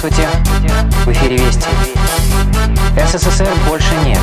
Здравствуйте, в эфире Вести. СССР больше нет.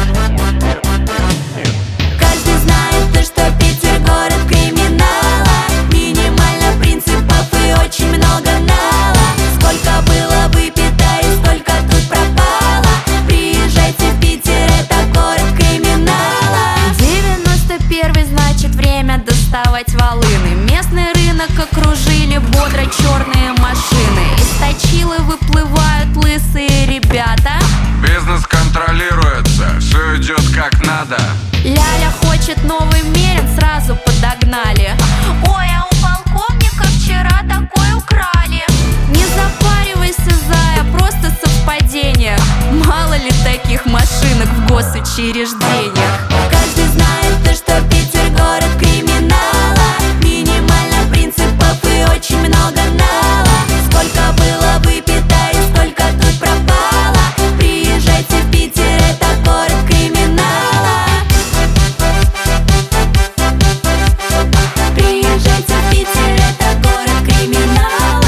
Каждый знает то, что Питер город криминала. Минимально принципов и очень много нала. Сколько было выпито и сколько тут пропало. Приезжайте в Питер, это город криминала. 91-й, значит время доставать волыны. Местный рынок окружили бодро черные машины. Из точилы выплывают лысые ребята. Бизнес контролируется, все идет как надо. Ляля хочет новый мерин, сразу подогнали. Ой, а у полковника вчера такой украли. Не запаривайся, зая, просто совпадение. Мало ли таких машинок в госучреждениях. Каждый знает то, что Питер город криминала. Минимально принципов и очень много нала. Сколько было выпито и сколько тут пропало. Приезжайте в Питер, это город криминала. Приезжайте в Питер, это город криминала.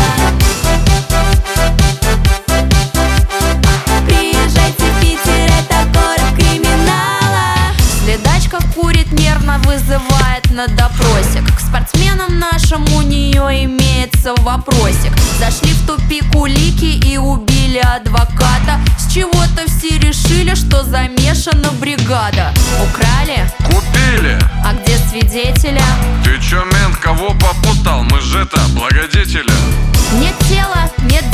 Приезжайте в Питер, это город криминала. Следачка курит, нервно вызывает на допросик. К спортсменам нашим у нее имеется вопросик. Зашли в тупик улики и убили адвоката. С чего-то все решили, что замешана бригада. Украли? Купили. А где свидетеля? Ты чё, мент, кого попутал? Мы же это, благодетели. Нет тела, нет